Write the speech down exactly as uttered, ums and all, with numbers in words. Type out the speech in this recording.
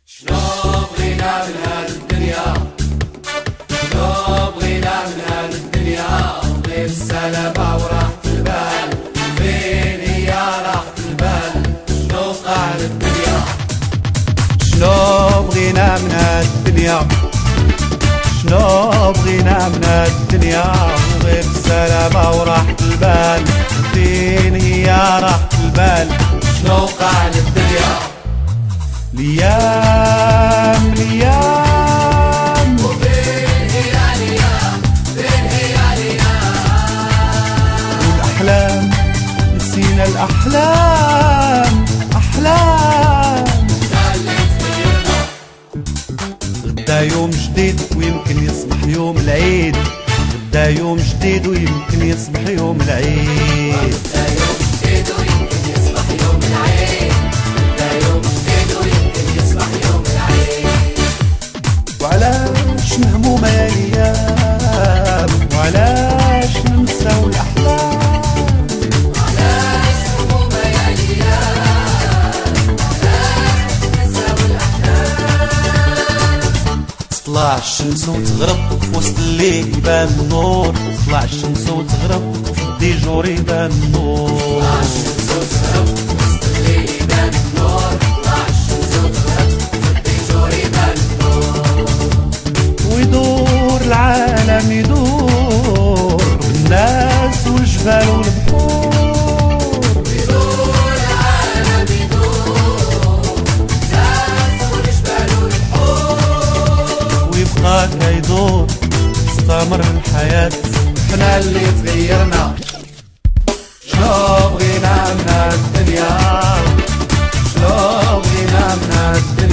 شنو بغينا من هاد الدنيا، شنو بغينا من هاد الدنيا غير السلامة وراحة البال. فين هي راحة البال؟ شنو وقع للدنيا؟ شنو بغينا من هاد الدنيا، شنو بغينا من هاد الدنيا غير السلامة وراحة البال. فين هي راحة البال؟ شنو وقع للدنيا؟ ليام ليام وفين هي ليام؟ فين هي ليام؟ والأحلام نسينا الأحلام، أحلام غدا يوم جديد ويمكن يصبح يوم العيد. غدا يوم جديد ويمكن يصبح يوم العيد. غدا يوم جديد ويمكن يصبح يوم العيد. غدا يوم جديد ويمكن يصبح يوم العيد. وعلاش مهمومة يا ليام، وعلاش ننساو الأحلام؟ وعلاش مهمومة يا ليام، وعلاش ننساو الأحلام؟ تطلع الشمس وتغرب في وسط الليل يبان النور. تطلع الشمس وتغرب في الديجور يبان النور. طلع الشمس وتغرب في وسط الليل يبان النور. طلع الشمس وتغرب في الديجور يبان النور. ويدور العالم يدور بالناس والجبال والبحور. يدور العالم يدور الناس والجبال والبحور. ويبقى كيدور تستمر الحياة. حنا اللي تغيرنا. شنو بغينا من هاد الدنيا، شنو بغينا من هاد الدنيا